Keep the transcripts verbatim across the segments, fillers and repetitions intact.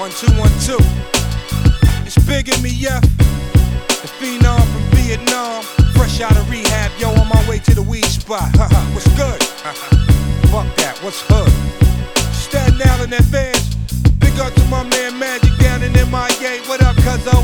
one two one two. It's Big M E F, the phenom from Vietnam, fresh out of rehab, yo, on my way to the weed spot. What's good? Fuck that, what's hood? Staten Island advance. Big up to my man Magic down in M I A. What up, cuzzo?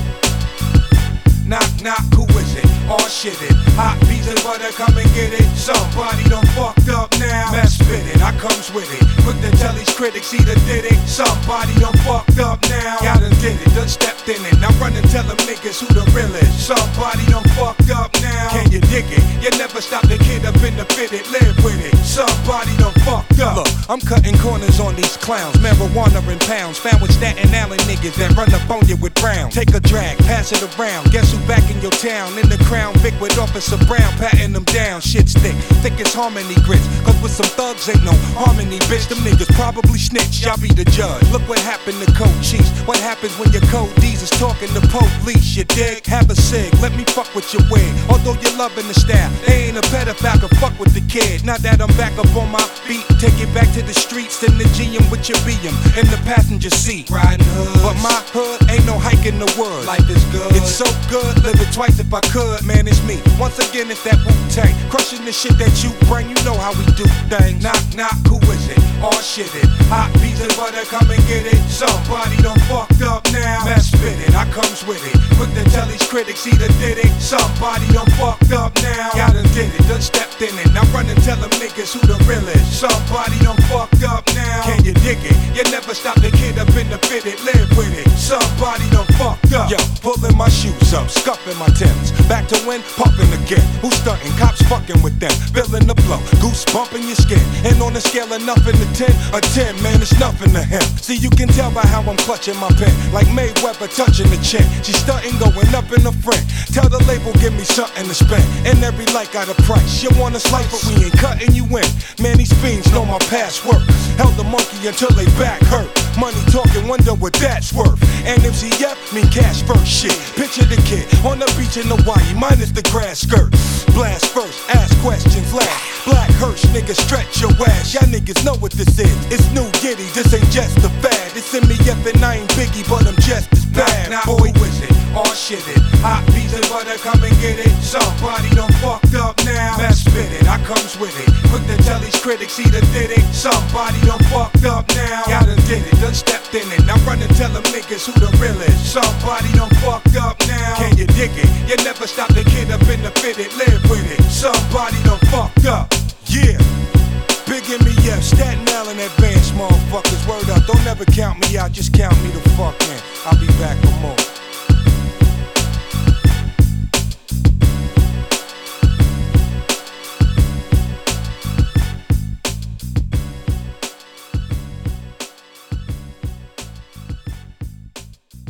Knock, knock, who is it? All shit it. Hot pizza butter, come and get it. Somebody done fucked up now. Mess spit it, I comes with it. Quick to tell these critics he done did it. Somebody done fucked up now. Y'all done did it, done stepped in it. Now run and tell them niggas who the real is. Somebody done fucked up now. Can you dig it? You never stop the kid up in the fitted. Live with it. Somebody done fucked up. Look, I'm cutting corners on these clowns. Marijuana in pounds. Found with Staten Island niggas that run up on you with brown. Take a drag, pass it around. Guess who back in your town? In the Crown Vic with Officer Brown, patting them down. Shit's thick, thick as harmony grits. Cause with some thugs ain't no harmony, bitch. Them niggas probably snitch, y'all be the judge. Look what happened to Code Chiefs. What happens when your code D's is talking to police? You dig? Have a cig, let me fuck with your wig. Although you're loving the style, they ain't a pedophile can fuck with the kid. Now that I'm back up on my feet, take it back to the streets. In the G M with your B M in the passenger seat. Riding hood, but my hood ain't no hike in the woods. Life is good, it's so good, live it twice if I could. Man, it's me. Once again, it's that Wu-Tang. Crushing the shit that you bring, you know how we do things. Knock, knock, who is it? All shit it. Hot pizza butter, come and get it. Somebody done fucked up now. Mess spit it, I comes with it. Quick to tell these critics he done did it. Somebody done fucked up now. Y'all done did it, done stepped in it. Now run and tell them niggas who the real is. Somebody done fucked up now. Can you dig it? You never stop the kid up in the fitted. Live with it. Somebody done fucked up. Yo, pulling my shoes up, scuffing my Timbs. Back to when, pumping again. Who's stunting? Cops fucking with them. Feeling the blow, goose bumping your skin. And on a scale of nothing to ten, a ten, man, it's nothing to him. See, you can tell by how I'm clutching my pen. Like Mayweather touching the chin. She's stunting, going up in the front. Tell the label, give me something to spend. And every light got a price. You want a slice, but we ain't cutting you in. Man, these fiends know my password. Held the monkey until they back hurt. Money talking, wonder what that's worth. And M C F mean cash first shit. Picture the kid on the beach in Hawaii, minus the grass skirt. Blast first, ask questions last. Black Hirsch, niggas stretch your ass. Y'all niggas know what this is. It's new Giddy, this ain't just a fad. It's M E F and I ain't Biggie, but I'm just as bad. Now, boy, who is it? All shit it. Hot pizza butter, come and get it. Somebody done fucked up now. Mess spit it, I comes with it. Quick to tell these critics he done did it. Somebody done fucked up now. Y'all done did it, done stepped in it. Now run and tell them niggas who the real is. Somebody done fucked up now. Can you dig it? You never stop the kid up in the fitted. Live with it. Somebody done fucked up. Yeah. Big M E F, Staten Island advance, motherfuckers. Word up, don't never count me out, just count me the fuck in. I'll be back for more.